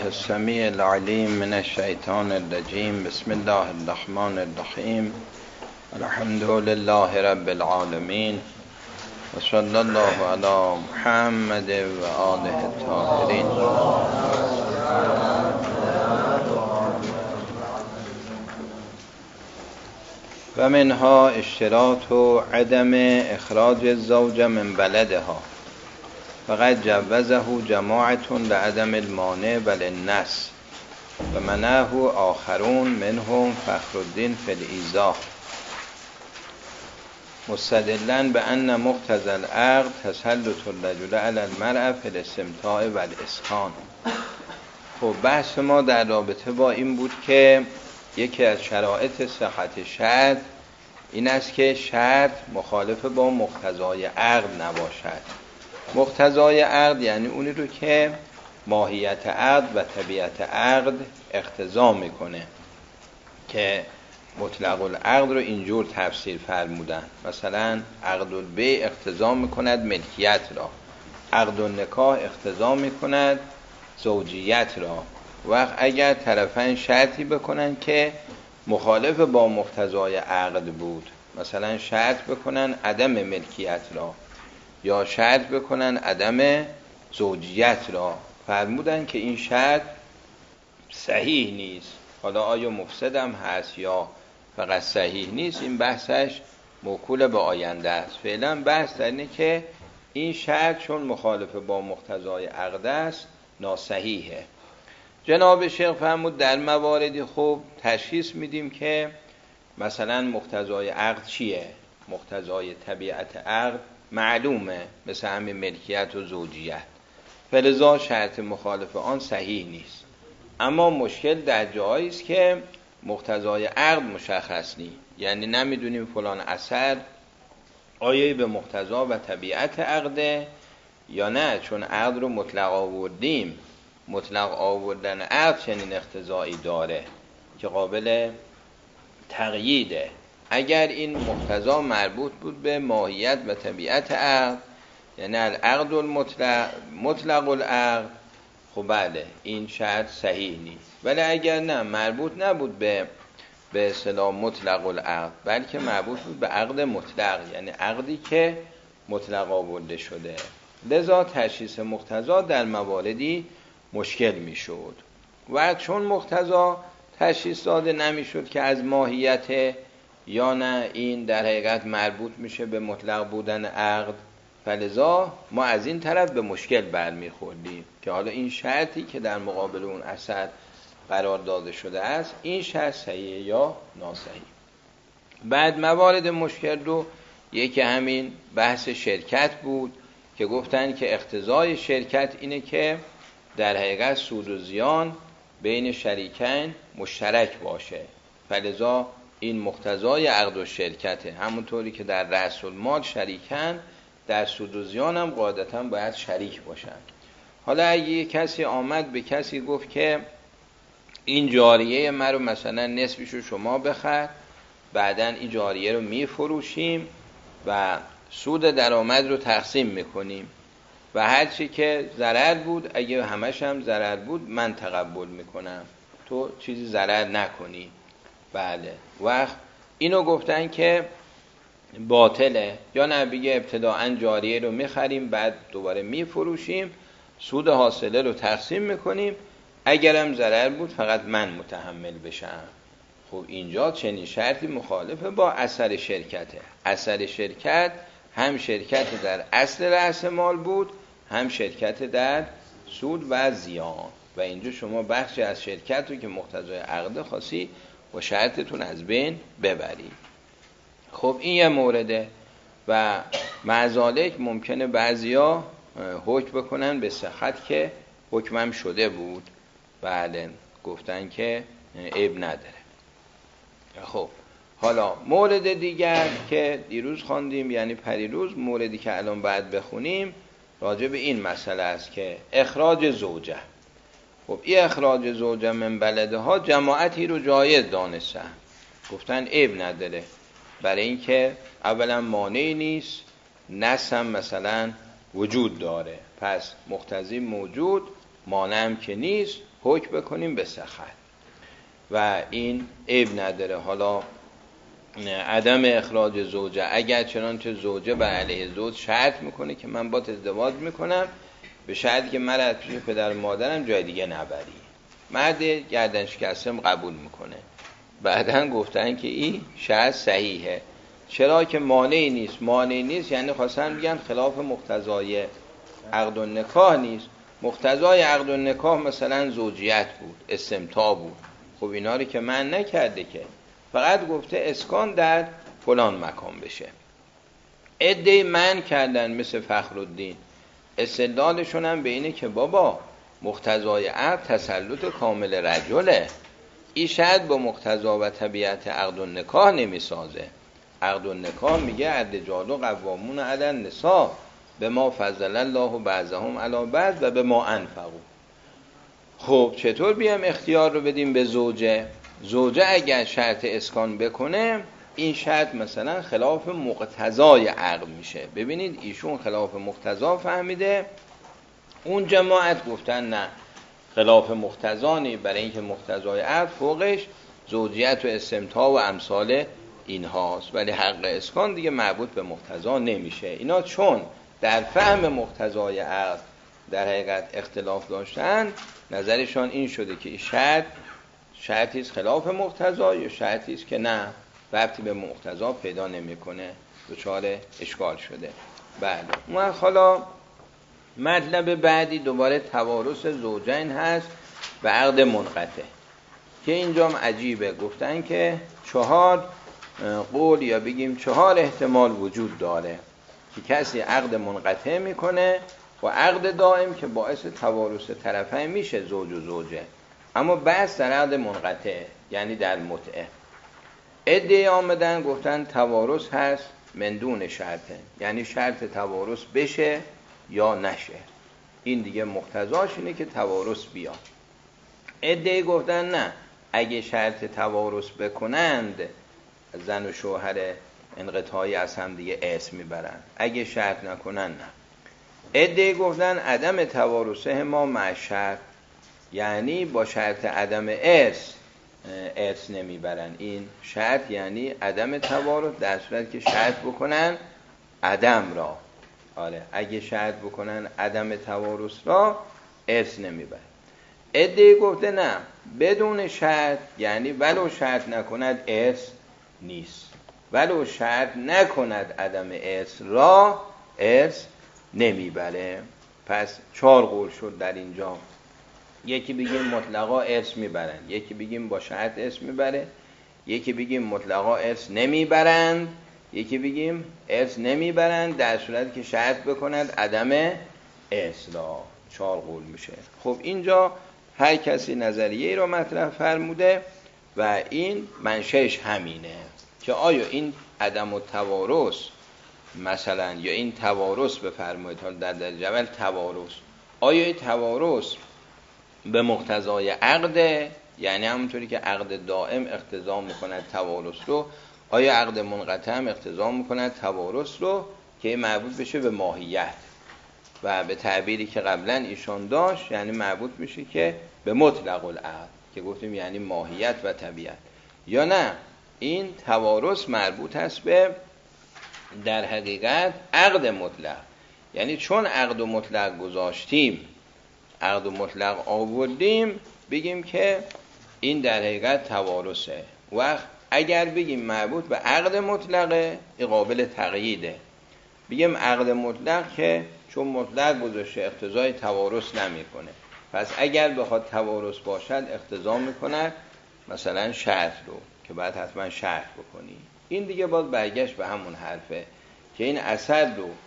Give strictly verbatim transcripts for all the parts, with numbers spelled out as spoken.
السمیع العلیم من الشیطان الرجیم. بسم الله الرحمن الرحیم. الحمد لله رب العالمین و صلی الله علی محمد و آله الطاهرین. و منها اشتراط و عدم اخراج الزوج من بلدها فقد جوزه جماعة لعدم المانع وللنص و منعه آخرون منهم فخر الدین فی الایضاح مستدلا بأن مقتضى العقد تسلط الرجل علی المرأة فی الاستمتاع و الاسخان. خب بحث ما در رابطه با این بود که یکی از شرایط صحت شرط این است که شرط مخالف با مقتضای عقد نباشد. مقتضای عقد یعنی اونی رو که ماهیت عقد و طبیعت عقد اقتضا میکنه که مطلق العقد رو اینجور تفسیر فرمودن. مثلا عقد البیع اقتضا میکند ملکیت را، عقد النکاح اقتضا میکند زوجیت را. وقت اگر طرفین شرطی بکنن که مخالف با مقتضای عقد بود، مثلا شرط بکنن عدم ملکیت را یا شرط بکنن عدم زوجیت را، فرمودن که این شرط صحیح نیست. حالا آیا مفسد هم هست یا فقط صحیح نیست، این بحثش موکول به آینده است. فعلا بحث در اینه که این شرط چون مخالف با مقتضای عقد است ناصحیحه. جناب شیخ فرمود در مواردی خوب تشخیص میدیم که مثلا مقتضای عقد چیه. مقتضای طبیعت عقد معلومه، مثل همین ملکیت و زوجیت، فلذا شرط مخالف آن صحیح نیست. اما مشکل در جایی است که مقتضای عقد مشخص نیست، یعنی نمیدونیم فلان اثر آیا به مقتضا و طبیعت عقده یا نه. چون عقد رو مطلق آوردیم، مطلق آوردن عقد چنین اقتضایی داره که قابل تقییده. اگر این مقتضا مربوط بود به ماهیت و طبیعت عقد، یعنی العقد المطلق مطلق العقد، خب بله این شرط صحیح نیست. ولی اگر نه مربوط نبود به به اصطلاح مطلق العقد، بلکه مربوط بود به عقد مطلق، یعنی عقدی که مطلق آورده شده، لذا تشخیص مقتضا در مواردی مشکل میشد. و چون مقتضا تشخیص داده نمیشد که از ماهیت یا نه این در حقیقت مربوط میشه به مطلق بودن عقد، فلذا ما از این طرف به مشکل برمیخوردیم که حالا این شرطی که در مقابل اون اثر قرار داده شده است این شرط صحیح یا ناصحیح. بعد موارد مشکل رو یکی همین بحث شرکت بود که گفتن که اقتضای شرکت اینه که در حقیقت سود و زیان بین شریکین مشترک باشه، فلذا این مقتضای عقد و شرکته. همونطوری که در رأس المال شریکن، در سود و زیان هم قاعدتاً باید شریک باشن. حالا اگه یک کسی آمد به کسی گفت که این جاریه من رو مثلا نصفشو شما بخر، بعداً این جاریه رو میفروشیم و سود درآمد رو تقسیم میکنیم و هر چی که ضرر بود، اگه همش هم ضرر بود من تقبل میکنم، تو چیزی ضرر نکنی. بله، وقت اینو گفتن که باطله. یا نه بگه ابتداعاً جاریه رو میخریم بعد دوباره میفروشیم، سود حاصله رو تقسیم میکنیم، اگرم ضرر بود فقط من متحمل بشم. خب اینجا چنین شرطی مخالفه با اثر شرکته. اثر شرکت هم شرکت در اصل رأس مال بود، هم شرکت در سود و زیان، و اینجا شما بخشی از شرکت رو که مقتضای عقد خاصی با شرطتون از بین ببرید. خب این یه مورده. و معذالک ممکنه بعضیا حکم بکنن به صحت که حکمم شده بود، بله گفتن که عیب نداره. خب حالا مورد دیگر که دیروز خواندیم، یعنی پریروز، موردی که الان باید بخونیم راجع به این مسئله است که اخراج زوجه. خب این اخراج زوجه من بلدها جماعتی رو جایز دانستن، گفتن عیب نداره، برای اینکه اولا مانعی نیست، نص هم مثلا وجود داره، پس مقتضی موجود، مانع هم که نیست، حکم بکنیم به سخط و این عیب نداره. حالا عدم اخراج زوجه، اگر چنانچه زوجه بر علیه زوج شرط میکنه که من با ازدواج میکنم به شرطی که من از پیش پدر و مادرم جای دیگه نبری، مرد گردن شکستم قبول میکنه. بعدن گفتن که این شرط صحیحه، چرا که مانعی نیست. مانعی نیست یعنی خواستن بگن خلاف مقتضای عقد و نکاح نیست. مقتضای عقد و نکاح مثلا زوجیت بود، استمتاع بود، خب اینا رو که من نکرده که، فقط گفته اسکان در فلان مکان بشه. عده‌ای من کردن مثل فخرالدین، استدلالشون هم به اینه که بابا مقتضای عقد تسلط کامل رجله، این شاید با مقتضا و طبیعت عقد و نکاح نمیسازه. عقد و نکاح میگه الرجال قوامون علی النساء بما فضل الله بعضهم علی بعض و بما انفقوا. خب چطور بیام اختیار رو بدیم به زوجه؟ زوجه اگر شرط اسکان بکنه این شرط مثلا خلاف مقتضای عقد میشه. ببینید ایشون خلاف مقتضا فهمیده، اون جماعت گفتن نه خلاف مقتضانی، برای اینکه مقتضای عقد فوقش زوجیت و استمتاع و امثال اینهاست، ولی حق اسکان دیگه مربوط به مقتضا نمیشه. اینا چون در فهم مقتضای عقد در حقیقت اختلاف داشتن، نظرشان این شده که این شرط شرطی است خلاف مقتضا یا شرطی است که نه ربطی به مقتضا پیدا نمیکنه، دچار اشکال شده. بله، ما حالا مطلب بعدی دوباره توارث زوجین هست و عقد منقطع که اینجام عجیبه. گفتن که چهار قول یا بگیم چهار احتمال وجود داره که کسی عقد منقطع میکنه و عقد دائم که باعث توارث طرفین میشه زوج و زوجه، اما بس در عقد منقطع یعنی در متعه. عده‌ای آمدن گفتن توارث هست من دون شرطه، یعنی شرط توارث بشه یا نشه، این دیگه مقتضاش اینه که توارث بیاد. عده‌ای گفتن نه، اگه شرط توارث بکنند زن و شوهر انقطاعی از هم دیگه ارث میبرن، اگه شرط نکنن نه. عده‌ای گفتن عدم توارثه ما مع شرط، یعنی با شرط عدم ارث ارث نمیبرن. این شرط یعنی عدم توارث در صورت که شرط بکنن عدم را، آره اگه شرط بکنن عدم توارث را ارث نمیبرن. عده‌ای گفته نه بدون شرط، یعنی ولو شرط نکند ارث نیست، ولو شرط نکند عدم ارث را ارث نمیبره. پس چهار قول شد در اینجا. یکی بگیم مطلقا ارث میبرن، یکی بگیم با شرط ارث میبره، یکی بگیم مطلقا ارث نمیبرند، یکی بگیم ارث نمیبرند در صورتی که شرط بکند عدم ارث را. چهار قول میشه. خب اینجا هر کسی نظریه را مطرح فرموده و این منشأش همینه که آیا این عدم التوارث مثلا یا این توارث بفرمایید حال در در جبل توارث، آیا این توارث به مقتضای عقد، یعنی همونطوری که عقد دائم اقتضا میکند توارث رو، آیا عقد منقطع هم اقتضا میکند توارث رو که مربوط بشه به ماهیت و به تعبیری که قبلا ایشان داشت یعنی مربوط میشه که به مطلق العقد که گفتیم یعنی ماهیت و طبیعت، یا نه این توارث مربوط است به در حقیقت عقد مطلق، یعنی چون عقد مطلق گذاشتیم عقد مطلق آوردیم بگیم که این در حقیقت توارثه. و اگر بگیم مربوط به عقد مطلقه این قابل تقییده، بگیم عقد مطلق که چون مطلق گذاشته اقتضای توارث نمیکنه، پس اگر بخواد توارث باشد اقتضا میکنه مثلا شرط رو که بعد حتما شرط بکنی. این دیگه باز برگشت به همون حرفه که این اثر رو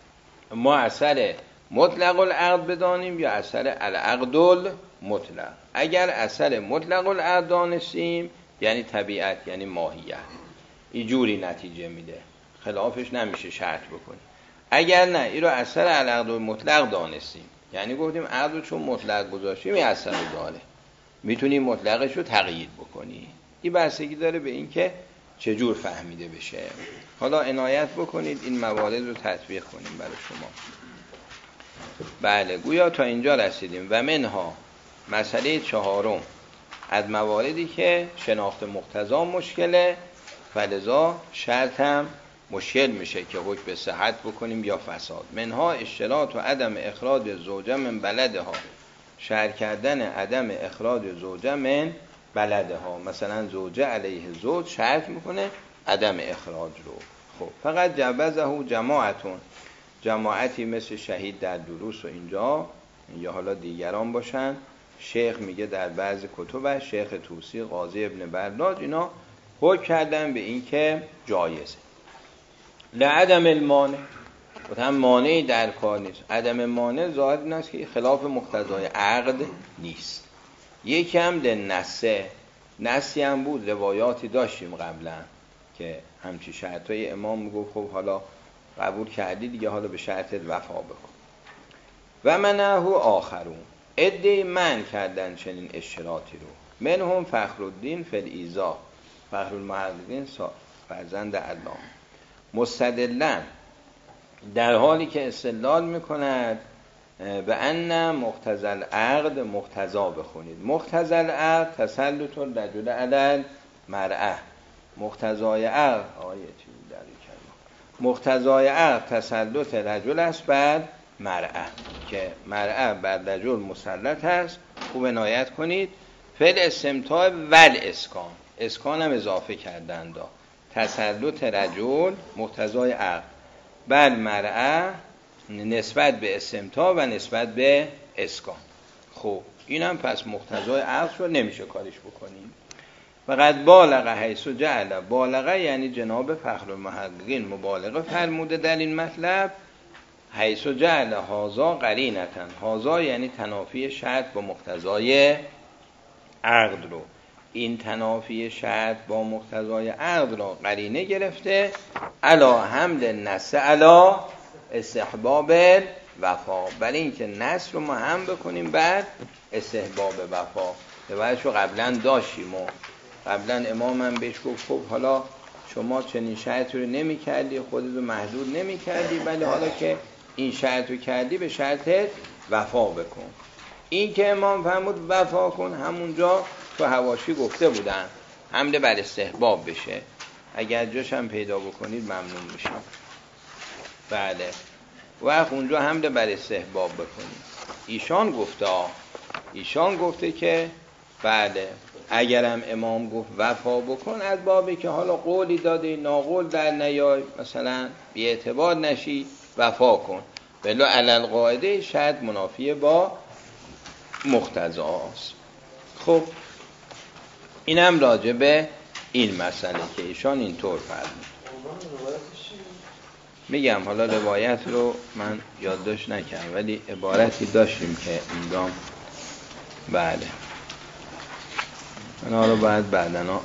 ما اثر مطلق العقد بدانیم یا اثر العقد المطلق. اگر اثر مطلق العقد دانستیم یعنی طبیعت یعنی ماهیت، اینجوری نتیجه میده، خلافش نمیشه شرط بکنیم. اگر نه این رو اثر العقد المطلق دانستیم یعنی گفتیم عقد رو چون مطلق گذاشتیم این اثر رو داره، میتونیم مطلقش رو تقیید بکنی. این بستگی داره به این که چجور فهمیده بشه. حالا عنایت بکنید این موارد رو تطبیق کنیم برای شما. بله گویا تا اینجا رسیدیم. و منها مسئله چهارم از مواردی که شناخت مقتضا مشکله فلذا شرط هم مشکل میشه که حکم به صحت بکنیم یا فساد. منها اشتراط و عدم اخراج زوجه من بلدها، شرط کردن عدم اخراج زوجه من بلدها. مثلا زوجه علیه زوج شرط میکنه عدم اخراج رو. خب فقط جوزه جماعتون، جماعتی مثل شهید در دروس و اینجا یا حالا دیگران باشن، شیخ میگه در بعض کتبش، شیخ توسی، قاضی ابن برداد، اینا حکم کردن به این که جایزه. لعدم المانع، هم مانعی در کار نیست. عدم مانع ظاهر این است که خلاف مقتضای عقد نیست. یکی هم لنسه، نسی هم بود، روایاتی داشتیم قبلا که همچی شرطای امام میگو خب حالا قبول کردی دیگه، حالا به شرطت وفا بکن. و منعه آخرون، عده‌ای منع کردن چنین اشتراطی رو. منهم فخرالدین فی الایضاح، فخرالمحققین فرزند علامه، مستدلن در حالی که استدلال میکند به ان مقتضی العقد، مقتضا بخونید، مقتضی العقد تسلط الرجل علی المرأة، مقتضای عقد آیتی در کلمه، مقتضای عقد تسلط رجل است بر مرأة، که مرأة بر رجل مسلط است. خوب عنایت کنید، فعل استمتاع ول اسکان، اسکان هم اضافه کردند، تسلط رجل مقتضای عقد بر مرأة نسبت به استمتاع و نسبت به اسکان. خب اینم پس مقتضای عقد رو نمیشه کارش بکنیم. فقط بالغه حیث جعل، بالغه یعنی جناب فخرالمحققین مبالغه فرموده در این مطلب، حیث جعل هازا قرینتن، هازا یعنی تنافی شرط با مقتضای عقد رو، این تنافی شرط با مقتضای عقد را قرینه گرفته علا حمل نص علا استحباب وفا، برای اینکه نص رو ما هم بکنیم بعد استحباب وفا. روایتشو قبلا داشتیم و قبلا امام هم بهش گفت خب حالا شما چنین شرط رو نمی کردی، خودت رو محدود نمی کردی، ولی حالا که این شرط رو کردی به شرطت وفا بکن. این که امام فرمود وفا کن، همونجا تو حواشی گفته بودن حمله بر استحباب بشه، اگر جاش هم پیدا بکنید ممنون میشم. بله وقت اونجا حمله بر استحباب بکنید. ایشان گفته ایشان گفته که بله اگرم امام گفت وفا بکن، از بابی که حالا قولی داده ناقول در نیای، مثلا بی اعتبار نشی، وفا کن. بلا علل قاعده شاید منافیه با مقتضاست. خب اینم راجع به این مسئله که ایشان اینطور فرمود. میگم حالا روایت رو من یادداشت نکردم ولی عبارتی داشتیم که ایندام بله اونا رو باید بعدنا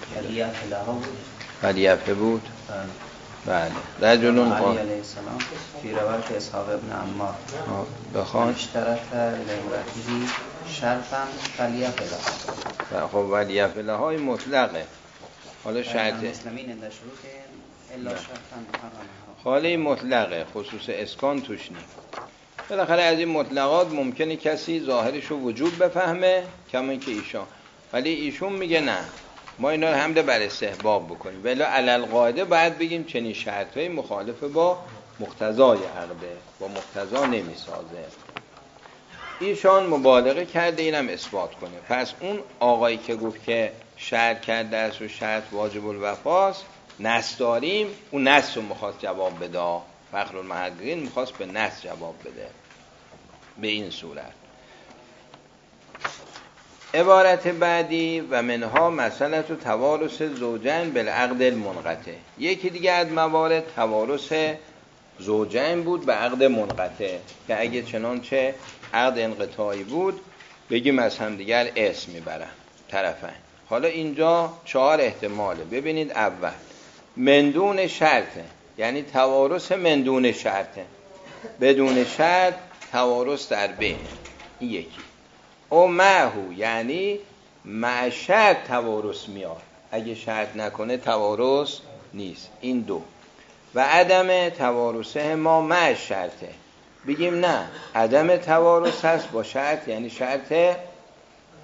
ولیفه بود. بله رجلون علی علیه السلام فی روایت اسحاق ابن عمار بخوان اشترط لامرأته شرطا ولیفه لها. خب ولیفه لهای مطلقه، حالا شرط مسلمین اند شروط الا شرطا محرمها، خالی مطلقه، خصوص اسکان توش نیست. بالاخره از این مطلقات ممکنه کسی ظاهرش رو وجوب بفهمه کما اینکه ایشان، ولی ایشون میگه نه ما اینا رو حمله بر استحباب بکنیم، ولی علل قاعده باید بگیم چنین شرطهای مخالف با مقتضای عقده، با مقتضا نمیسازه. ایشان مبالغه کرده اینم اثبات کنه. پس اون آقایی که گفت که شرط کرده است و شرط واجب الوفاست، نص داریم، اون نص رو میخواست جواب بده، فخرالمحققین میخواست به نص جواب بده به این صورت. عبارت بعدی و منها مسئله توارث زوجین بالعقد المنقطع، یکی دیگه از موارد توارث زوجین بود به عقد منقطع، که اگه چنانچه عقد انقطاعی بود بگیم از هم دیگر اسم میبرن طرفین. حالا اینجا چهار احتماله. ببینید اول مندون شرطه، یعنی توارث مندون شرطه، بدون شرط توارث در بین، این یکی. او معهو یعنی مع شرط توارث میاد، اگه شرط نکنه توارث نیست، این دو. و عدم توارثه ما مع شرطه، بگیم نه عدم توارث هست با شرط، یعنی شرط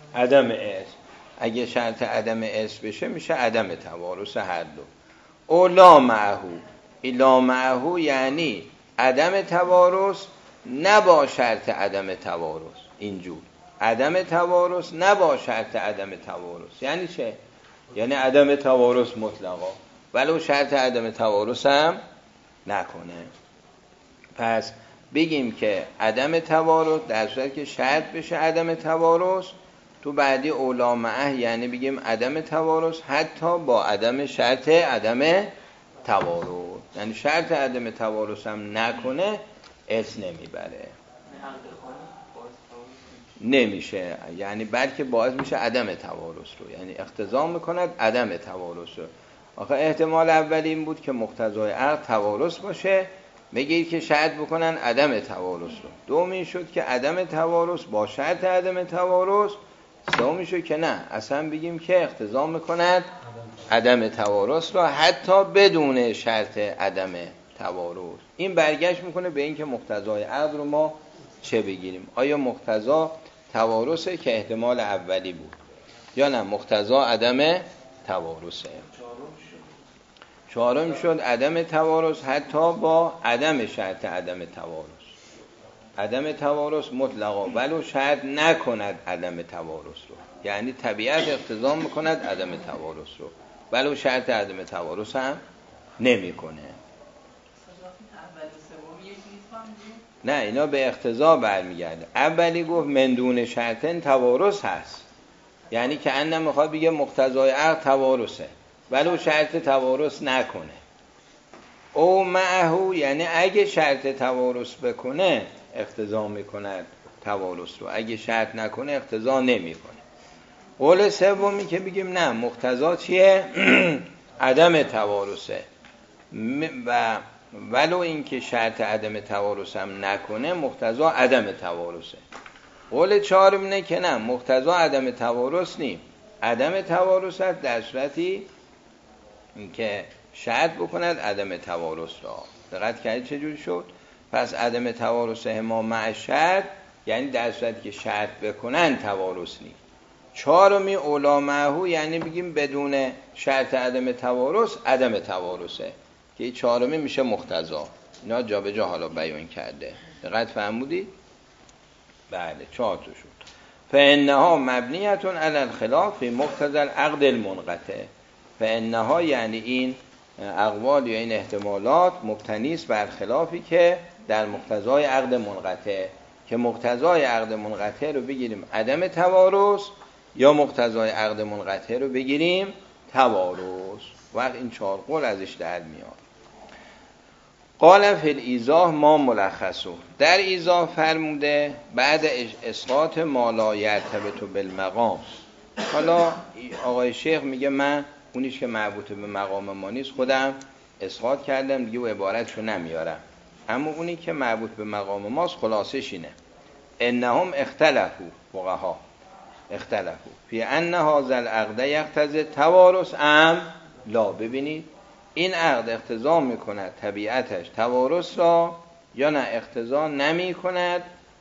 عدم اسم. اگه شرط عدم اسم بشه میشه عدم توارث هر دو. او لا معهو، این لا معهو یعنی عدم توارث نه با شرط عدم توارث. اینجور عدم توارث نه با شرط عدم توارث یعنی چه؟ یعنی عدم توارث مطلقا ولو شرط عدم توارث هم نکنه. پس بگیم که عدم توارث در صورت که شرط بشه عدم توارث، تو بعدی اولا معه یعنی بگیم عدم توارث حتی با عدم شرط عدم توارث، یعنی شرط عدم توارث هم نکنه اس نمیبره، نمیشه، یعنی بلکه باعث میشه عدم توارث رو، یعنی اقتضا میکند عدم توارث رو. آخه احتمال اولی این بود که مقتضای عقد توارث باشه، بگید که شرط بکنن عدم توارث رو. دومی شد که عدم توارث با شرط عدم توارث. سومی شد که نه، اصلا بگیم که اقتضا میکند عدم توارث رو حتی بدون شرط عدم توارث. این برگشت میکنه به این که مقتضای عقد رو ما چه بگیریم، آیا مقتضا توارثه که احتمال اولی بود یا نه مقتضا عدم توارثه. چهارم شد عدم توارث حتی با عدم شرط عدم توارث. عدم توارث مطلقا ولو شرط نکند عدم توارث رو، یعنی طبیعت اقتضا میکند عدم توارث رو ولو شرط عدم توارث هم نمیکنه. نه اینا به اقتضا برمیگرده. اولی گفت من دون شرطن توارث هست، یعنی که انم میخواد بگه مقتضای عقد توارثه ولو شرط توارث نکنه. او معهو یعنی اگه شرط توارث بکنه اقتضا میکند توارث رو، اگه شرط نکنه اقتضا نمیکنه. قول سومی که بگیم نه مقتضا چیه؟ عدم توارثه و ولو اینکه شرط عدم توارث هم نکنه مقتضا عدم توارثه. قول چهارم اینه که نه مقتضا عدم توارث نیم، عدم توارث است در صورتی اینکه شرط بکند عدم توارث را. دقت کردید چجوری شد؟ پس عدم توارث ما مع شرط یعنی در صورتی که شرط بکنن توارث نیم. چهارمی اولا معهو یعنی بگیم بدون شرط عدم توارث عدم توارثه که این چهارمی میشه مقتضا. اینا جا به جا حالا بیان کرده. دقت فرمودید؟ بله چهار تا شد. فانها مبنیه علی الخلاف فی مقتضی العقد المنقطع. فانها یعنی این اقوال یا این احتمالات مبتنی است بر خلافی که در مقتضای عقد منقطع، که مقتضای عقد منقطع رو بگیریم عدم توارث یا مقتضای عقد منقطع رو بگیریم توارث. وقت این چهار قول ازش در میاد. قال فی الایضاح ما ملخصو، در ایضاح فرموده بعد اسقاط ما لا یرتبط بالمقام. حالا آقای شیخ میگه من اونیش که مربوط به مقام ما نیست خودم اسقاط کردم دیگه و عبارتشو نمیارم، اما اونی که مربوط به مقام ماست خلاصش اینه انهم اختلفوا، فقها اختلفوا فی ان هذا العقد یقتضی توارث ام لا. ببینید این عقد اقتضا میکند طبیعتش توارث را یا نه اقتضا نمی کند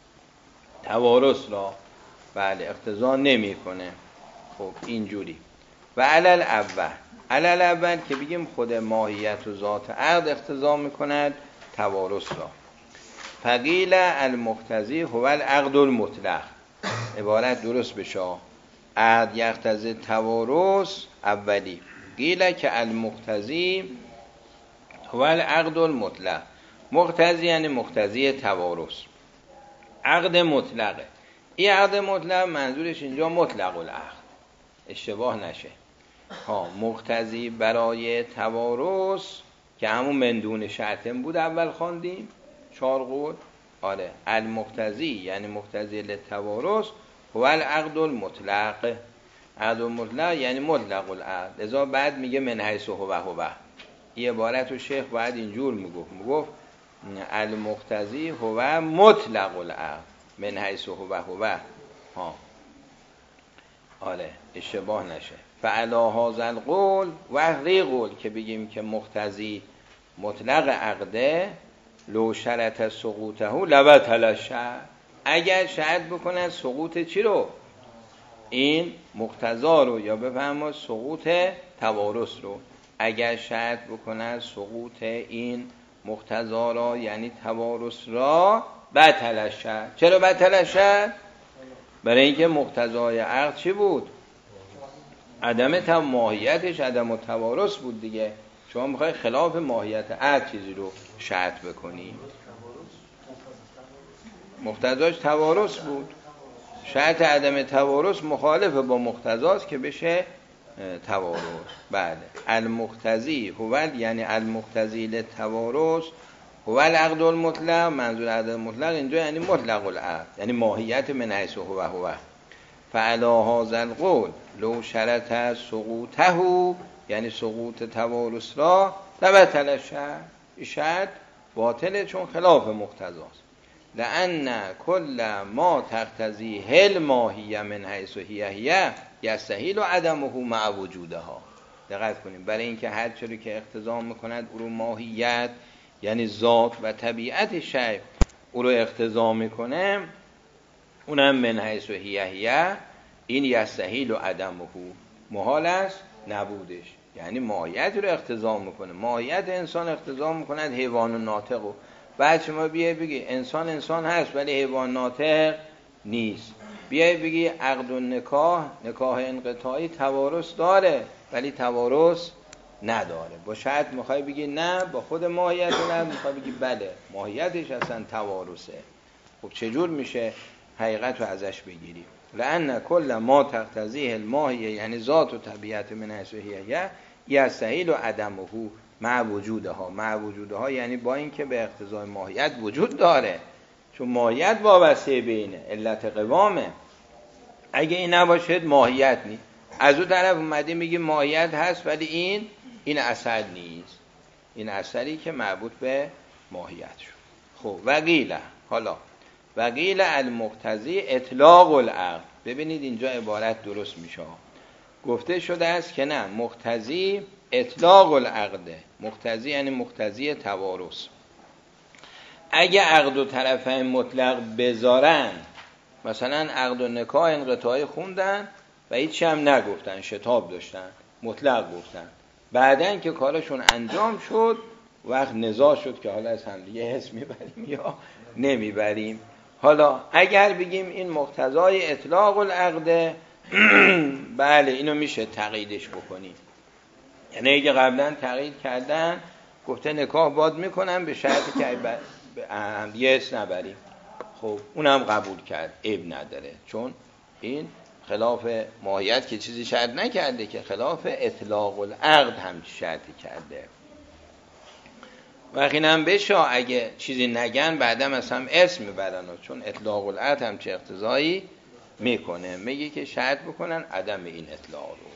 توارث را؟ بله اقتضا نمی کنه. خب اینجوری. و علل اول، علل اول که بگیم خود ماهیت و ذات عقد اقتضا میکند توارث را. فقیل المقتضی هو العقد المطلق. عبارت درست بشه، عقد یقتضی توارث اولی، قیل که المقتضی هو العقد المطلق. مقتضی یعنی مقتضی توارث، عقد مطلقه. این عقد مطلق منظورش اینجا مطلق العقد، اشتباه نشه ها. مقتضی برای توارث که همون مندون شرطم بود اول خواندیم چهار قول. آره المقتضی یعنی مقتضی للتوارث هو العقد المطلق. عقد المطلق یعنی مطلق العقد. لذا بعد میگه من حیث هو هو. این عبارت رو شیخ باید اینجور میگفت، میگفت المقتضی هو مطلق العقد من حیث هو هو ها. آره اشتباه نشه. فعلا هذا القول و غیر قول که بگیم که مقتضی مطلق عقده لو شرط سقوطه لبطل الشرط. اگر شرط بکنه سقوط چی رو؟ این مقتضا رو یا بفهمه سقوط توارث رو. اگر شرط بکنه سقوط این مقتضا را یعنی توارث را بطل شد. چرا بطل شد؟ برای اینکه مقتضای عقد چی بود؟ عدم تم ماهیتش عدم توارث بود دیگه. شما میخوای خلاف ماهیت عقد چیزی رو شرط بکنی. مقتضاش توارث بود. شرط عدم توارث مخالف با مقتضاست که بشه توارث. بله. المقتضی هو یعنی المقتضی للتوارث هو العقد المطلق. منظور عقد مطلق اینجا یعنی مطلق العقد، یعنی ماهیت من حیث هو هو. فعلی هذا القول لو شرط سقوطه یعنی سقوط توارث را لبطل شرط. شرط باطله چون خلاف مقتضاست. لأن کل ما تقتضی هل ماهیه من حیث هی هی یستحیل عدمه مع وجودها. دقت کنیم. برای اینکه هر چیزی که اقتضا میکند او رو ماهیت یعنی ذات و طبیعت شیء او رو اقتضا میکنه، اونم من حیث هی هی، این یستحیل عدمه محال است نبودش، یعنی ماهیت رو اقتضا میکنه. ماهیت انسان اقتضا میکند حیوان و ناطق. بعد شما بیای بگی انسان انسان هست ولی حیوان ناطق نیست. بیای بگی عقد و نکاح نکاح انقطاعی توارث داره ولی توارث نداره. با شرط میخوای بگی نه با خود ماهیت نه، میخوای بگی بله ماهیتش اصلا توارثه. خب چجور میشه حقیقت رو ازش بگیری؟ لأن کل ما تقتضیه الماهیه یعنی ذات و طبیعت من حیث هی هی یستحیل عدمه مع وجودها. مع وجودها یعنی با اینکه به اقتضای ماهیت وجود داره، چون ماهیت وابسته بینه علت قوامه. اگه این نباشد ماهیت نیست. از اون طرف اومدی میگی ماهیت هست ولی این این اثر نیست، این اثری که مربوط به ماهیت شد. خب وقیله، حالا وقیل المقتضی اطلاق العقد. ببینید اینجا عبارت درست میشه. گفته شده است که نه، مقتضی اطلاق العقده. مقتضی یعنی مقتضی توارث. اگه عقد و طرفین مطلق بذارن، مثلا عقد و نکاح انقطاعی خوندن و هیچ هم نگفتن، شتاب داشتن، مطلق گفتن، بعدن که کارشون انجام شد وقت نزاع شد که حالا از هم دیگه حس میبریم یا نمیبریم. حالا اگر بگیم این مقتضای اطلاق العقده، بله اینو میشه تقییدش بکنیم. یعنی اگه قبلا تقیید کردن گفته نکاح باد میکنن به شرطی که هم دیگه حس نبریم، خب اونم قبول کرد، عیب نداره، چون این خلاف ماهیت که چیزی شرط نکرده که خلاف اطلاق العقد هم شرطی کرده. وقتی هم بشه اگه چیزی نگن بعدم اصلا اسم میبرن، چون اطلاق العقد هم چه اقتضایی میکنه، میگه که شرط بکنن عدم این اطلاق رو.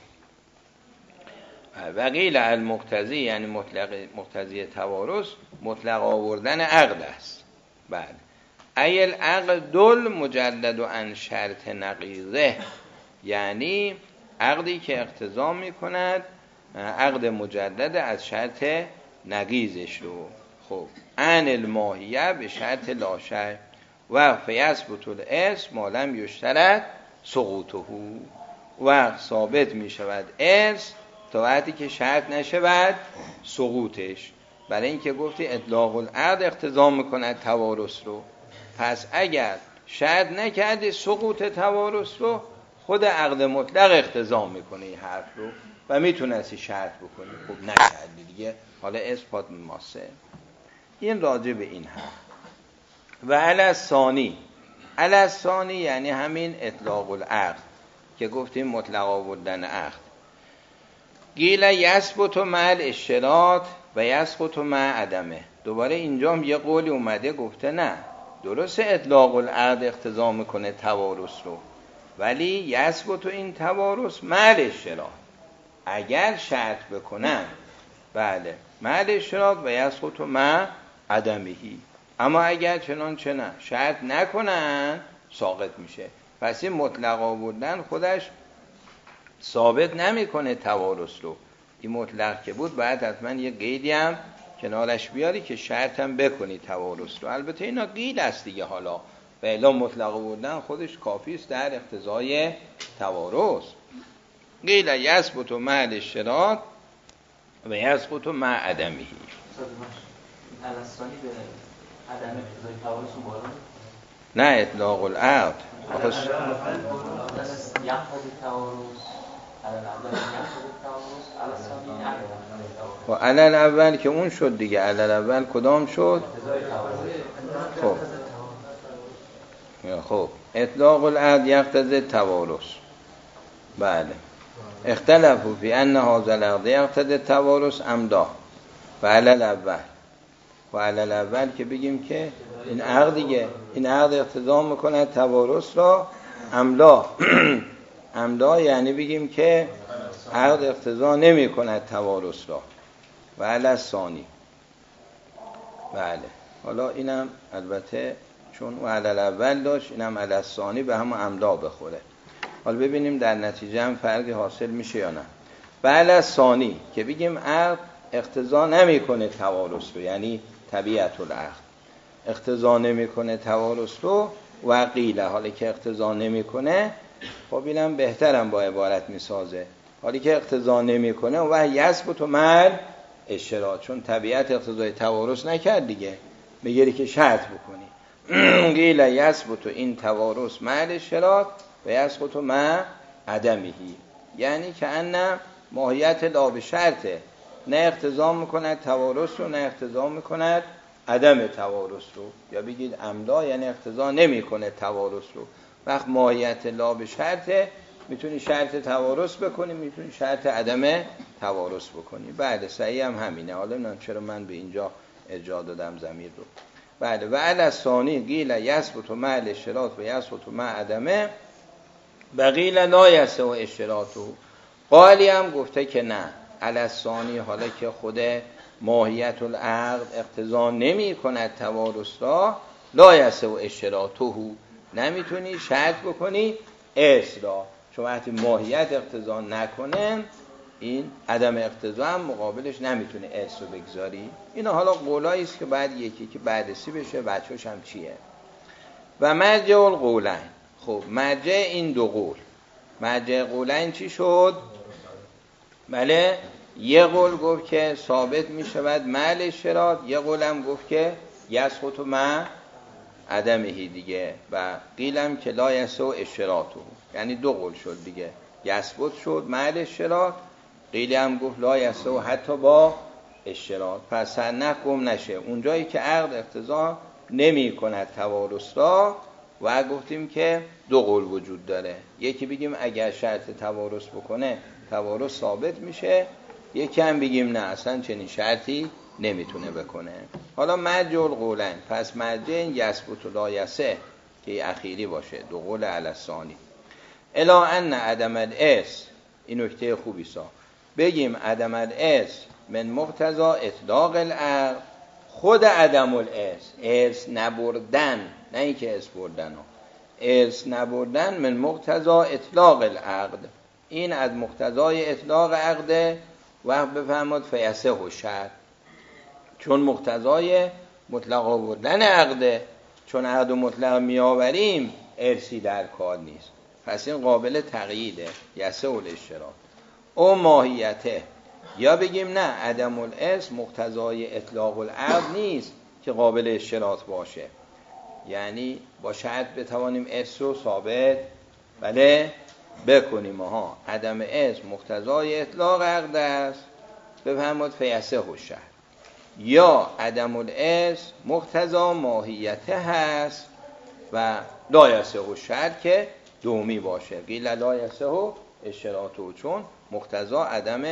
وقیل المقتضی یعنی مطلق مقتضی توارث مطلق آوردن عقد است. بله. ایل عقد دل مجدد عن شرط نقیضه، یعنی عقدی که اقتضا میکند عقد مجدد از شرط نقیضش رو. خب عن الماهیه به شرط لا شرط و فیثبت الاسم ما لم یشترط سقوطه، و ثابت میشود اسم تا وقتی که شرط نشود سقوطش. برای اینکه گفتی اطلاق العقد اقتضا میکند توارث رو، پس اگر شرط نکردی سقوط توارث رو، خود عقد مطلق اقتضا میکنه این حرف رو و میتونستی شرط بکنی. خب نکردی دیگه، حالا اثبات ماسه. این راجع به این حرف. و علی ثانی، علی ثانی یعنی همین اطلاق العقد که گفتیم مطلق آوردن عقد. قیل یثبت مع الاشتراط و یسقط مع عدمه. دوباره اینجا هم یه قولی اومده گفته نه، درسته اطلاق العقد اقتضا میکنه توارث رو، ولی یثبت این توارث مع الاشتراط، اگر شرط بکنن بله مع الاشتراط و یسقط مع عدمهی، اما اگر چنانچه نه شرط نکنن ساقط میشه. پس این مطلق آوردن خودش ثابت نمیکنه توارث رو. این مطلق که بود باید حتما یه قیدی هم کنارش بیاری که شرط هم بکنی توارث رو. البته اینا قید است دیگه، حالا و الا مطلق بودن خودش کافی است در اقتضای توارث. قیل یثبت مع الاشتراط و یسقط مع عدمه. الاسانی به عدم اقتضای توارث مبارک نه اطلاق العقد یقتضی التوارث علل اول یقتضی التوارث الاسانی عدم و علل اول که اون شد دیگه. علل اول کدام شد؟ خب خب اطلاق العقد یقتضی التوارث. بله اختلفوا فی ان هذا العقد یقتضی التوارث امدا و علل اول و علل اول که بگیم که این عقد دیگه این عقد اقتضا میکنه توارث را املا املا یعنی بگیم که عقد اقتضا نمیکنه توارث را و علی ثانی. بله حالا اینم البته چون و علی اول داشت اینم علی ثانی به هم املا بخوره. حالا ببینیم در نتیجه هم فرقی حاصل میشه یا نه. و علی ثانی که بگیم عقد اقتضا نمیکنه توارث رو، یعنی طبیعت العقد اقتضا نمیکنه توارث رو. و قیل حالی که اقتضا نمیکنه، خب اینم بهترم با عبارت میسازه، حالی که اقتضا نمیکنه و یثبت مع اشتراط، چون طبیعت اقتضای توارث نکرد دیگه، میگه که شرط بکنی. قیل یثبت این توارث مع اشتراط و یسقط مع عدمه، یعنی که ان ماهیت لا به شرطه، نه اقتضا میکند توارث رو نه اقتضا میکند عدم توارث رو، یا بگید املا یعنی اقتضا نمیکنه توارث رو. وقت ماهیت لا به شرطه، میتونی شرط توارث بکنی میتونی شرط عدم توارث بکنی. بله صحیح هم همینه. حالا نمیدونم چرا من به اینجا ارجاع دادم ضمیر رو. بله و علی الثانی قیل یثبت مع الاشتراط و یثبت مع عدمه و قیل لا یثبت اشتراطه. قالی هم گفته که نه علی الثانی حالا که خود ماهیت العقد اقتضا نمی کند توارث را، لا یثبت اشتراطه، نمیتونی شرط بکنی اس را، چون وقتی ماهیت اقتضا نکنه این عدم اقتضا هم مقابلش نمیتونه اس رو بگذاری. اینا حالا قولایی است که بعد یکی که بررسی بشه بچه‌ش هم چیه. و مرجع القولین، خب مرجع این دو قول، مرجع قولین چی شد؟ بله یه قول گفت که ثابت می شود مع الاشتراط، یه قول هم گفت که یسقط مع عدمه دیگه، و قیلم که لا یسقط اشتراطه، یعنی دو قول شد دیگه، یثبت شد مع الاشتراط، قیل هم گفت لا یسقط حتی با اشتراط. پس نه گم نشه اونجایی که عقد اقتضا نمی کند توارث را، و گفتیم که دو قول وجود داره، یکی بگیم اگر شرط توارث بکنه توارث ثابت میشه، یکی هم بگیم نه اصلا چنین شرطی نمیتونه بکنه. حالا مرجع القولین، پس مرجع این یثبت و لا یثبت که اخیری باشه، دو قول علی الثانی. الا ان عدم الاس، این نکته خوبی سا، بگیم عدم الاس من مقتضی اطلاق العقد، خود عدم الاس، اس نبردن، نه اینکه اس بردن ها، اس نبردن من مقتضی اطلاق العقد، این از مقتضای اطلاق عقد. وقت بفهمد فیصح و شرط، چون مقتضای مطلق آوردن عقده، چون عقد مطلق می آوریم ارسی در کار نیست، پس این قابل تقییده، یصح الاشتراط او ماهیته. یا بگیم نه عدم الاس مقتضای اطلاق العقد نیست که قابل اشتراط باشه، یعنی با شرط بتوانیم اس رو ثابت بله بکنیم. ها عدم اس مقتضای اطلاق عقد است، بفهمید فیصح و شرط. یا عدم الاس مقتضا ماهیته هست و لا یصح الشرط که دومی باشه، قیل لا یصح اشتراطه، چون مقتضا عدم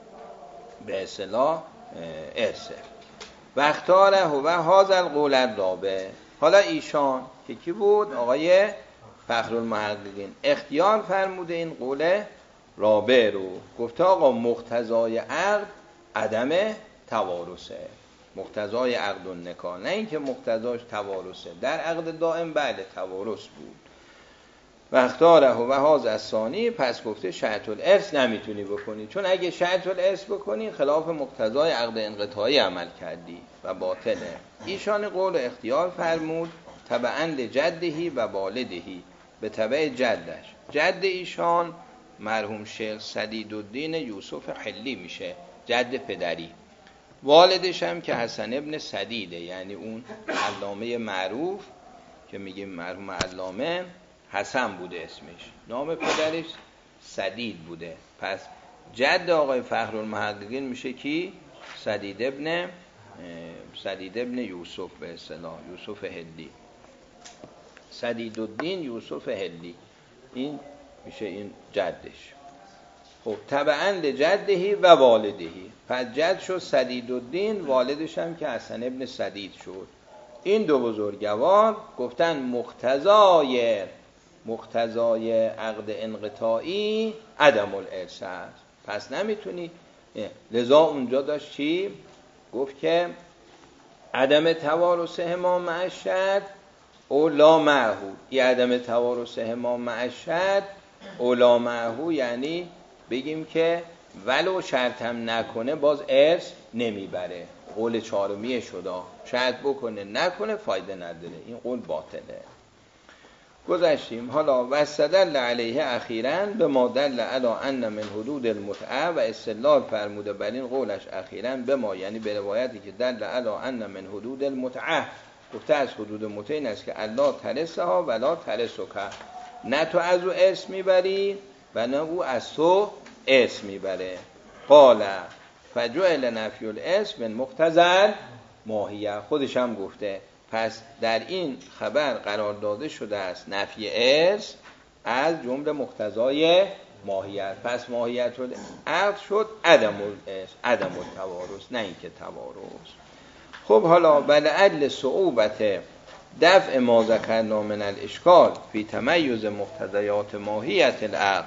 به اصطلاح ارثه. و اختاره و هذا القول الرابع. حالا ایشان که کی بود؟ آقای فخرالمحققین اختیار فرموده این قول رابع رو، گفته آقا مقتضای عقد عدم توارثه، مقتضای عقد و نکاح، نه اینکه مقتضاش توارثه. در عقد دائم بله توارث بود. و اختاره و هذا الثانی، پس گفته شرط الارث نمیتونی بکنی، چون اگه شرط الارث بکنی خلاف مقتضای عقد انقطاعی عمل کردی و باطله. ایشان قول اختیار فرمود تبعاً لجدهی و والدهی، به تبع جدش. جد ایشان مرحوم شیخ سدیدالدین یوسف حلی میشه، جد پدری. والدش هم که حسن ابن سدیده، یعنی اون علامه معروف که میگیم مرحوم علامه حسن بوده اسمش، نام پدرش سدید بوده. پس جد آقای فخرالمحققین میشه کی؟ سدید ابن سدید ابن یوسف، به اصطلاح یوسف هلی، سدیدالدین یوسف هلی، این میشه این جدش. خب تبعاً لجدهی و والدهی، پس جد شد سدیدالدین، والدش هم که حسن ابن سدید شد. این دو بزرگوار گفتن مقتضای مقتضای عقد انقطاعی عدم الارث است، پس نمیتونی. لذا اونجا داشت چی گفت که عدم توارثهما مع الشد او لا معه، این عدم توارثهما مع الشد او لا معه، یعنی بگیم که ولو شرطم نکنه باز ارث نمیبره. قول چهارمیه شده، شرط بکنه نکنه فایده نداره، این قول باطله. گذشتیم. حالا واستدل علیه اخیراً به ما دل علی ان من حدود المتعه، و استدلال فرموده بر این قولش اخیراً به ما، یعنی به روایتی که دل علی ان من حدود المتعه، گفته از حدود متعه این است که الله ترثها ولا ترثک، نه تو از او ارث میبری و نه او از تو ارث میبره. قال فجعل نفی الارث من مقتضی ماهیه، خودش هم گفته پس در این خبر قرار داده شده است نفی ارث از جمله مقتضای ماهیت، پس ماهیت العقد شد عدم الارث، عدم التوارث، نه اینکه توارث. خب حالا ولعل صعوبت دفع ما ذکرنا من الاشکال فی تمیز مقتضیات ماهیت العقد،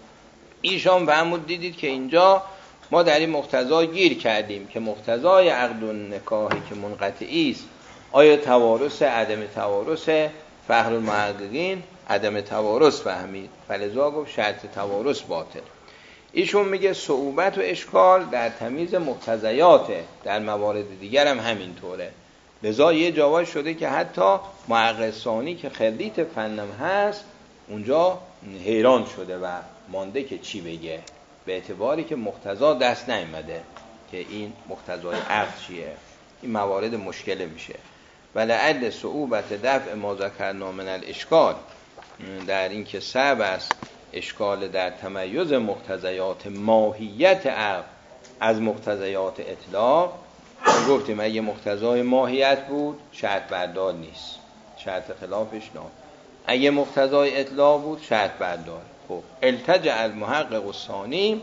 ایشان فرمود دیدید که اینجا ما در این مقتضا گیر کردیم که مقتضای عقد و نکاحی که منقطعی است، آیا توارث عدم توارث؟ فخرالمحققین عدم توارث فهمید، فلذا گفت شرط توارث باطل. ایشون میگه صعوبت و اشکال در تمیز مقتضیاته، در موارد دیگر هم همینطوره. لذا یه جاوای شده که حتی محقق ثانی که خریت فنم هست اونجا حیران شده و مانده که چی بگه، به اعتباری که مقتضا دست نیامده که این مقتضای عقد چیه. این موارد مشکل میشه. ولعل صعوبت دفع ما ذکرنا من الاشکال، در این که صعب است اشکال در تمیز مقتضیات ماهیت عقد از مقتضیات اطلاق. گفتیم اگه مقتضای ماهیت بود شرط بردار نیست، شرط خلافش نه. اگه مقتضای اطلاق بود شرط بردار. خب التجع المحقق الثانی،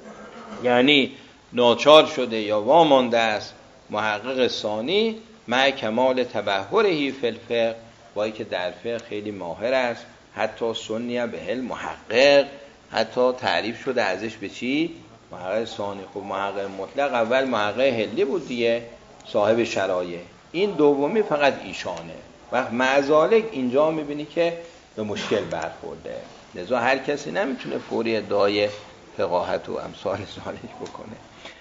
یعنی ناچار شده یا وامانده است محقق ثانی مع کمال تبحرهی فی الفقه، با که در فقه خیلی ماهر است، حتی سنیه به هل محقق، حتی تعریف شده ازش به چی؟ محقق ثانی. خب محقق مطلق اول محقق هلی بود دیگه، صاحب شرایع. این دومی فقط ایشانه. وقت معذالک اینجا میبینی که به مشکل برخورده، لذا هر کسی نمیتونه فوری ادعای فقاهت و امثال ذالک بکنه.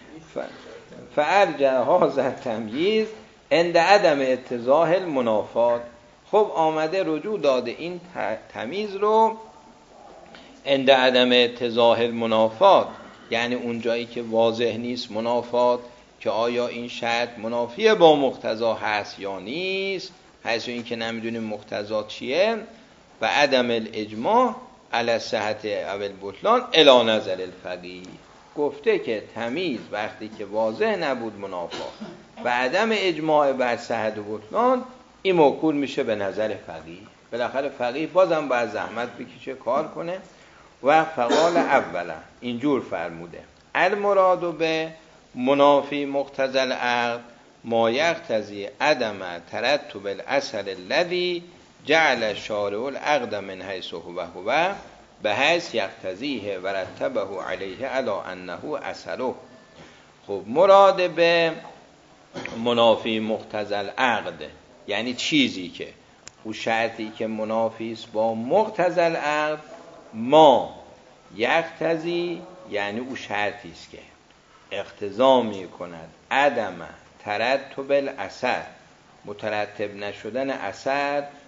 فارجع هذا تمییز عند عدم اتضاح المنافات. خب آمده رجوع داده این تمیز رو عند عدم اتضاح المنافات، یعنی اون جایی که واضح نیست منافات، که آیا این شرط منافی با مقتضا هست یا نیست، حیث این که نمیدونیم مقتضا چیه، و عدم الاجماع علی صحت اول بطلان الی نظر الفقیه. گفته که تمیز وقتی که واضح نبود منافات و عدم اجماع بر صحت و بطلان، این موکول میشه به نظر فقیه. بالاخره فقیه بازم باید زحمت بکشه کار کنه. و فقال اولا اینجور فرموده المراد به منافی مقتضی العقد ما یقتضی عدم ترتب الاصل الذی جعل الشارع العقد من حیث هو هو به حیث یقتضیه و رتبه علیه علی انه اصله. خب مراد به منافی مقتضی العقد یعنی چیزی که او شرطی که منافی است با مقتضی العقد، ما یقتضی یعنی او شرطی است که اقتضا می کند عدم ترتب الاثر، مترتب نشدن اثر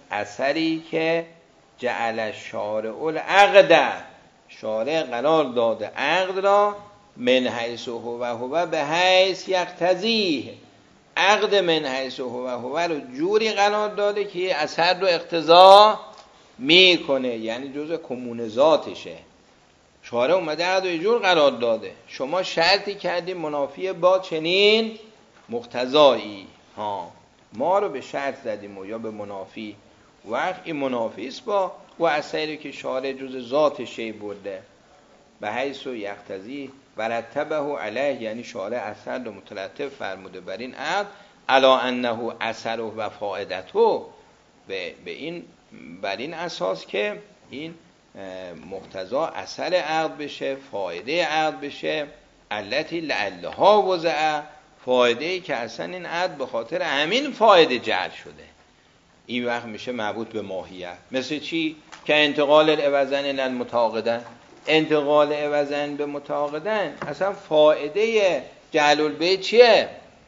اثری که جعل شارع العقد، شارع قرار داده عقد را من حیث هو هو به حیث یقتضیه، عقد من حیث هو هو رو جوری قرار داده که اثر رو اقتضا میکنه، یعنی جزء کمون ذاتشه. شارع اومده عقد رو جور قرار داده، شما شرطی کردی منافی با چنین مقتضایی، ها ما رو به شرط زدیم و یا به منافی، وقت این منافی است با و اثری که شارع جزء ذات شی برده. به حیث و یقتضی ورتبه علیه، یعنی شارع اثر رو مترتب فرموده بر این عقد، علا انه اثر و فائدته، به این بر این اساس که این مقتضا اثر عقد بشه، فایده عقد بشه، علتی لعلها وضع، فایده‌ای که اصلا این عقد به خاطر همین فایده جعل شده. این وقت میشه مربوط به ماهیت. مثل چی؟ که انتقال العوضین الی المتعاقدین، انتقال عوضین به متعاقدین، اصلا فایده جعل البیع چیه؟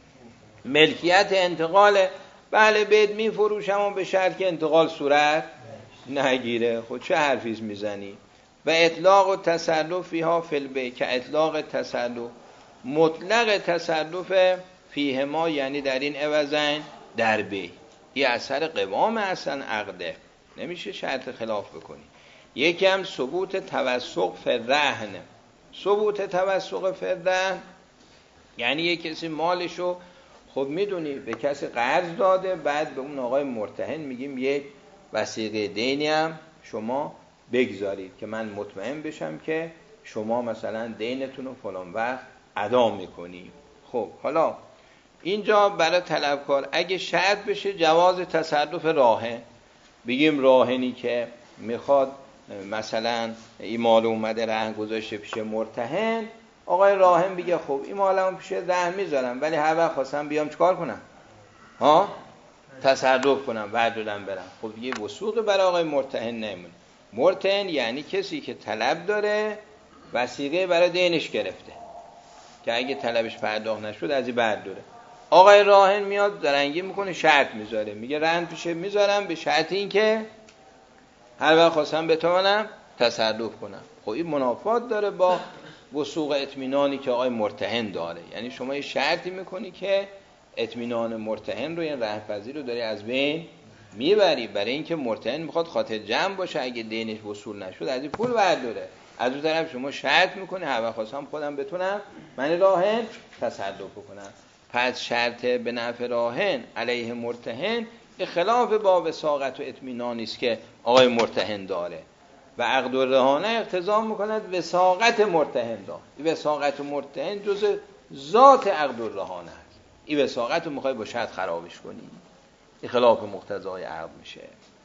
ملکیت انتقاله. بله بیت میفروشم و به شرط که انتقال صورت نگیره. خود چه حرفیز میزنی؟ و اطلاق و تصرف فیها فی البیع، که اطلاق تصرف، مطلق تصرف فیه ما، یعنی در این عوضین در بیع، این اثر قوام اصلا عقده، نمیشه شرط خلاف بکنی. یکی هم ثبوت توثق فی الرهن. ثبوت توثق فی الرهن یعنی یک کسی مالشو خب میدونی به کسی قرض داده، بعد به اون آقای مرتهن میگیم یک وثیقه دینی هم شما بگذارید که من مطمئن بشم که شما مثلا دینتون رو فلان وقت ادا میکنی. خب حالا اینجا برای طلبکار اگه شرط بشه جواز تصرف راهن، بگیم راهنی که میخواد مثلا این مال اومده رهن گذاشته پیش مرتهن، آقای راهن بگه خب این مالمو پیش رهن میذارم، ولی هر وقت خواستم بیام چیکار کنم؟ ها؟ تصرف کنم، بردارم برم. خب یه وثوقی برای آقای مرتهن نمونه. مرتهن یعنی کسی که طلب داره، وثیقه برای دینش گرفته که اگه طلبش پرداخت نشد از این برداره. آقای راهن میاد درنگی میکنه، شرط میذاره، میگه رهن پیشه میذارم به شرط این که هر وقت خواستم بتوانم تصرف کنم. خب این منافات داره با وثوق اطمینانی که آقای مرتهن داره. یعنی شما یه شرطی میکنی که اطمینان مرتهن رو، این رهن‌پذیر رو داری از بین میبری، برای اینکه مرتهن میخواد خاطر جمع باشه، اگه دینش وصول نشد از این پول برداره. از اون طرف شما شرط میکنی هر وقت خواستم خودم بتونم من راهن تصرف کنم. پس شرط به نفع راهن علیه مرتهن خلاف با وثاقت و اطمینانی است که آقای مرتهن داره و عقد الرهانه اقتضا میکند وثاقت مرتهن داره. این وثاقت مرتهن جز ذات عقد الرهانه است. این وثاقت رو میخوای با شرط خرابش کنی، این خلاف مقتضای عقد میشه.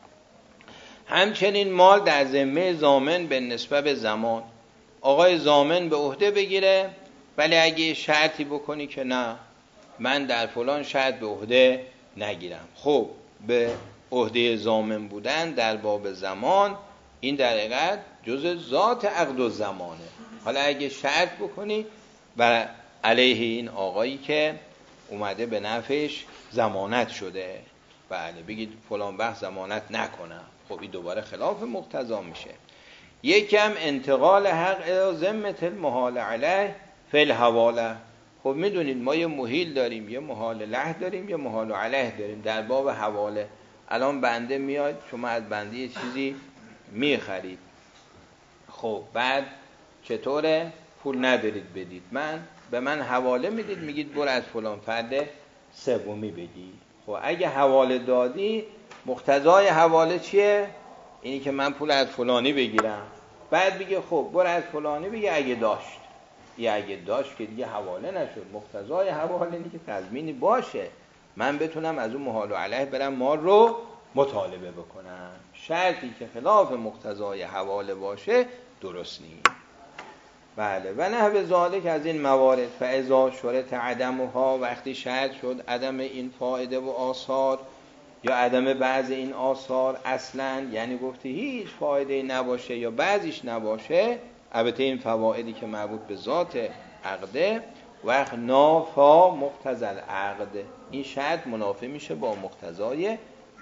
همچنین مال در ذمه ضامن به نسبت به زمان، آقای ضامن به عهده بگیره، ولی اگه شرطی بکنی که نه من در فلان شرط به عهده نگیرم، خب به عهده ضامن بودن در باب زمان این در حقیقت جز ذات عقد و زمانه. حالا اگه شرط بکنی بر علیه این آقایی که اومده به نفعش ضمانت شده، بله بگید فلان وقت ضمانت نکنم، خب این دوباره خلاف مقتضا میشه. یکم انتقال حق ذمه المحال علیه فی الحواله. خب میدونید ما یه محیل داریم، یه محال له داریم، یه محال علیه داریم در باب حواله. الان بنده میاد، شما از بنده یه چیزی میخرید، خب بعد چطوره؟ پول ندارید بدید، من به من حواله میدید، میگید برو از فلان فرد سومی بگی. خب اگه حواله دادی مقتضای حواله چیه؟ اینی که من پول از فلانی بگیرم، بعد بگه خب برو از فلانی بگی اگه داشت. یا اگه داشت که دیگه حواله نشد. مقتضای حواله اینه که تضمینی باشه من بتونم از اون محال علیه برم مال رو مطالبه بکنم. شرطی که خلاف مقتضای حواله باشه درست نیست. بله و نحو ذالک از این موارد، فاذا شرط عدمها، وقتی شرط شد عدم این فایده و آثار یا عدم بعض این آثار اصلا، یعنی گفتی هیچ فایده نباشه یا بعضیش نباشه، البته این فوایدی که مربوط به ذات عقده، وقت نافا مقتضی العقد، این شرط منافی میشه با مقتضای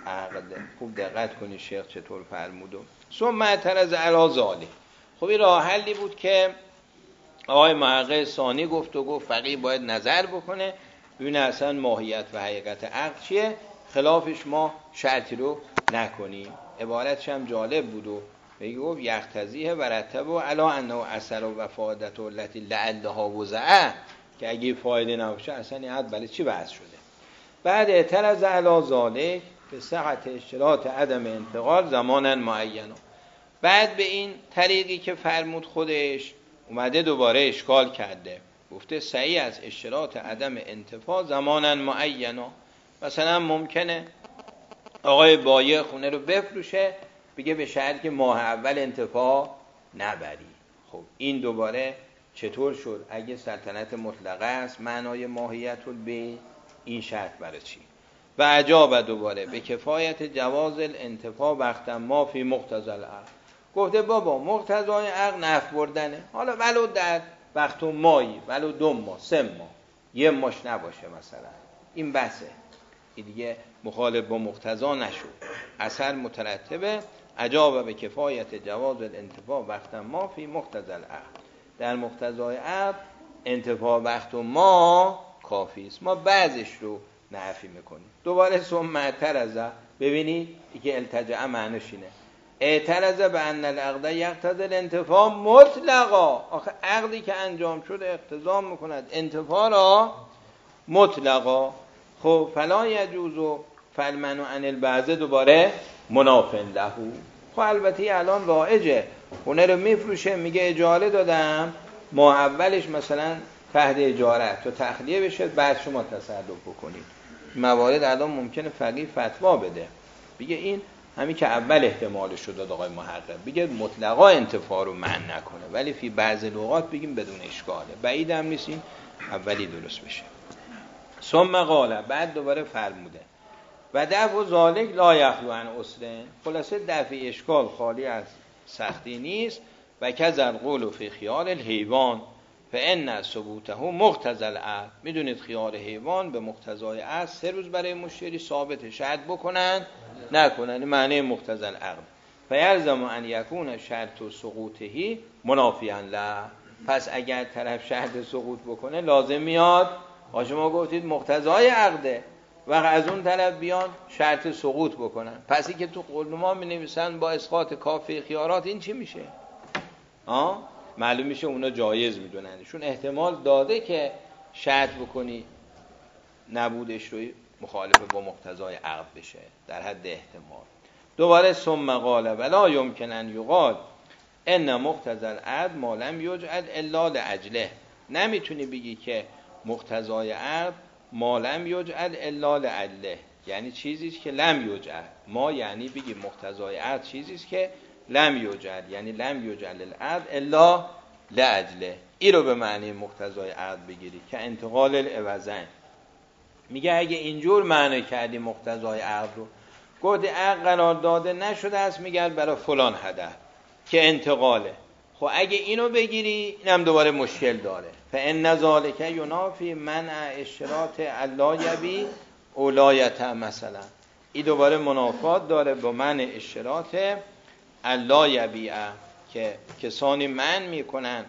عقد. خوب دقت کنی شیخ چطور فرمودو. ثم اعترض علی ذلک. خب این راه حلی بود که آقای محقق ثانی گفت و گفت فقیه باید نظر بکنه ببینه اصلا ماهیت و حقیقت عقد چیه، خلافش ما شرطی رو نکنیم. عبارتش هم جالب بود و بگی گفت یقتضیه و رتب و علا انه اثر و فایدت التي لعلها وضعه، که اگه فایده نباشه اصلا این عقد بله چی بحث شده. بعد اعترض علی ذلک به صحت اشتراط عدم انتقال زمانا معینا. بعد به این طریقی که فرمود خودش اومده دوباره اشکال کرده، گفته صحیح از اشتراط عدم انتفاع زمانا معینا. مثلا ممکنه آقای بایع خونه رو بفروشه بگه به شرطی که ماه اول انتفاع نبری. خب این دوباره چطور شد؟ اگه سلطنت مطلقه است معنای ماهیت البیع، این شرط برای چی؟ و عجاب دوباره به کفایت جواز الانتفاع وقتا ما فی مقتضی العقد. گفته بابا مقتضای عقد نفع بردنه، حالا ولو در وقت مایی، ولو دو ماه سه ماه یه ماش نباشه مثلا، این بسه، این دیگه مخالف با مقتضا نشد، اثر مترتبه. عجاب به کفایت جواز الانتفاع وقتا ما فی مقتضی العقد. در مقتضای عقد انتفاع وقت ما کافی است، ما بعضش رو نفی میکنیم. دوباره ثم اعترض، ببینید که التجع معنیش اینه، اعترض به ان العقد یقتضی الانتفاع مطلقا. آخه عقدی که انجام شده اقتضا میکند انتفاع را مطلقا. خب فلا یجوز فالمنع عن البعض دوباره منافن له. خب البته الان رایجه، خونه رو میفروشه میگه اجاره دادم، ماه اولش مثلا تحت اجاره تو تخلیه بشه بعد شما تصرف بکنید. موارد الان ممکنه فقیه فتوا بده بگه این همین که اول احتمالش رو داد آقای محقق، بگه مطلقا انتفاع رو منع نکنه، ولی فی بعض اوقات بگیم بدون اشکاله. بعید هم نیست این اولی درست بشه. ثم قال، بعد دوباره فرموده و دفع ذالک لا یخلو عن عسر. خلاصه دفع اشکال خالی از سختی نیست. و کذا القول فی خیار الحیوان فان ثبوته مقتضی العقد. میدونید خیار حیوان به مقتضای عقد سه روز برای مشتری ثابت، شرط بکنن نکنن، معنی مقتضی العقد. فیلزم ان یکون شرط سقوطه منافیا له. پس اگر طرف شرط سقوط بکنه لازم میاد، شما گفتید مقتضای عقده، و از اون طرف بیان شرط سقوط بکنن، پس این که تو قولنما می نویسن با اسقاط کافی خیارات، این چی میشه؟ آه؟ معلوم میشه اونا جایز میدونن، چون احتمال داده که شرط بکنی نبودش روی مخالف با مقتضای عقد بشه، در حد احتمال. دوباره ثم قال ولا یمکن ان یقال ان مقتضی العقد ما لم یجعل الا لاجله. نمیتونی بگی که مقتضای عقد ما لم یجعل الا لاجله، یعنی چیزی که لم یجعل. ما یعنی بگی مقتضای عقد چیزی که لم یجعل، یعنی لم یجعل العقد الا لاجله. این رو به معنی مقتضای عقد بگیری که انتقال العوضین. میگه اگه اینجور معنی کردی مقتضای عقد رو، گفت عقد قرار داده نشده است میگن برای فلان هدف که انتقاله. خب اگه اینو بگیری اینم دوباره مشکل داره. فان ذالک ینافی منع اشتراط الا یبی اولایت مثلا. این دوباره منافات داره با منع اشتراط الا یبیع، که کسانی منع میکنن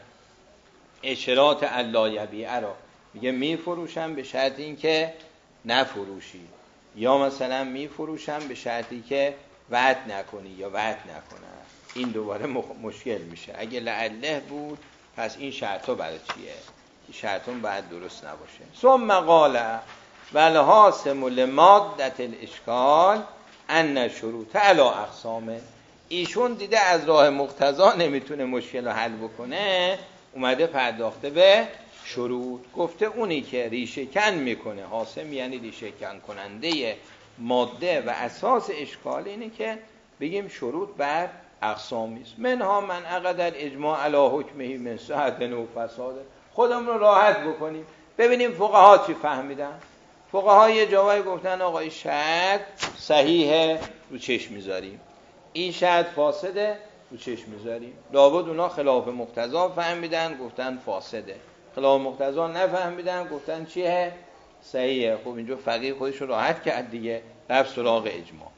اشتراط الا یبیع را. میگه میفروشن به شرط این که نفروشی، یا مثلا میفروشن به شرطی که وعد نکنی یا وعد نکنن. این دوباره مشکل میشه. اگه لعله بود پس این شرطا برای چیه؟ این شرطا باید درست نباشه. ثم قال والحاسم لمادة الاشکال ان شروط علی اقسامه. ایشون دیده از راه مقتضا نمیتونه مشکل رو حل بکنه، اومده پرداخته به شروط. گفته اونی که ریشه کن میکنه، حاسم یعنی ریشه کن کننده ماده و اساس اشکال اینه که بگیم شروط بر اقسامی است. منها من عقد الاجماع علی حکمه من صحت و فساد. خودمون رو راحت بکنیم ببینیم فقها چی فهمیدن. فقها یه جایی گفتن آقا این شرط صحیحه رو چشم میذاریم، این شرط فاسده رو چشم میذاریم. لابد اونا خلاف مقتضا فهمیدن گفتن فاسده، خلاف مقتضا نفهمیدن گفتن چیه؟ صحیحه. خب اینجا فقیه خودش رو راحت کرد دیگه، رفت سراغ اجماع.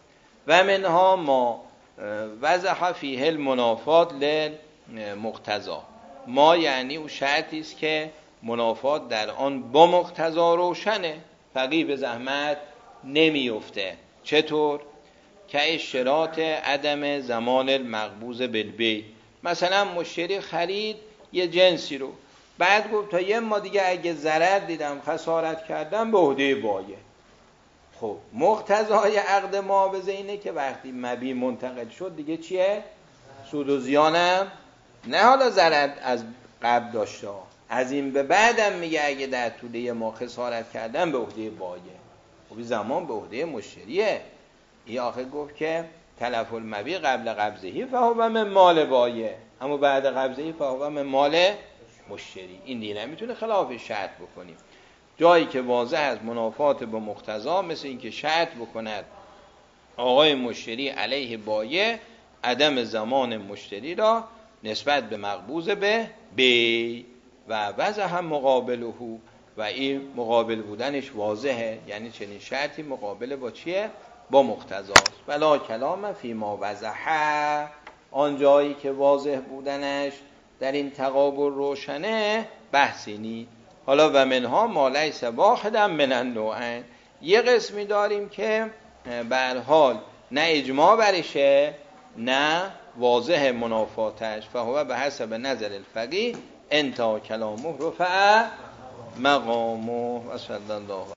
و منها ما وضح فیه المنافات للمقتضا. ما یعنی او شرطی است که منافات در آن با مقتضا روشنه، فقیه به زحمت نمیفته. چطور؟ که اشتراط عدم زمان المقبوض بالبیع. مثلا مشتری خرید یه جنسی رو، بعد گفت تا یه ما دیگه اگه ضرر دیدم خسارت کردم به عهده بایع. خب مقتضای عقد معاوضه اینه که وقتی مبیع منتقل شد دیگه چیه؟ سود و زیانم نه، حالا ضرر از قبل داشته، از این به بعدم میگه اگه در طول یه ماه خسارت کردم به عهده بایع. خب زمان به عهده مشتریه. این آخه گفت که تلف المبیع قبل قبضه‌ای فهو من مال بایع، اما بعد قبضه‌ای فهو من مال مشتری. این دیگه نمیتونه خلاف شرط بکنیم. جایی که واضح از منافات با مقتضا، مثل این که شرط بکند آقای مشتری علیه بایع عدم زمان مشتری را نسبت به مقبوض به بی و وضع هم مقابله، و این مقابل بودنش واضحه، یعنی چنین شرطی مقابله با چیه؟ با مقتضاست. ولا کلام فی ما وضحه، آن جایی که واضح بودنش در این تقابل روشنه بحثی نی. حالا و منها ما لیس واحدا من النوعین، یه قسمی داریم که به هر حال نه اجماع برشه نه واضح منافاتش، فهو به حسب نظر الفقیه انتا کلامه رفع مقامه. و صلی الله